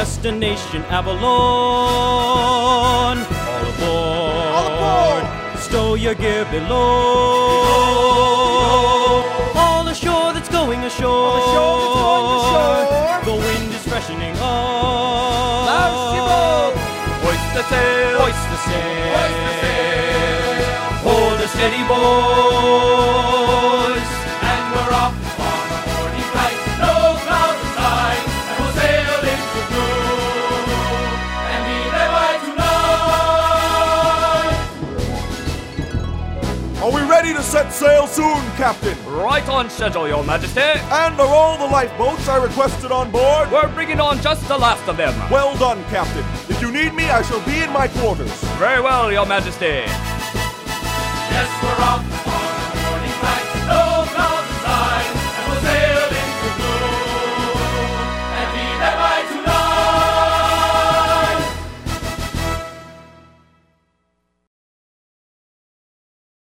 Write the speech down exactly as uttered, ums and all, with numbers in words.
destination Avalon. All aboard. All aboard. Stow your gear below. All ashore that's going ashore. All ashore that's going ashore. The wind is freshening up. Lousy boat. Hoist the sail. Hoist the sail. Hoist the sail. Hold a steady, boys. And we're off on a morning flight. No clouds in sight. And we'll sail into blue. And be there by tonight. Are we ready to set sail soon, Captain? Right on schedule, Your Majesty. And are all the lifeboats I requested on board? We're bringing on just the last of them. Well done, Captain. If you need me, I shall be in my quarters. Very well, Your Majesty. Yes, we're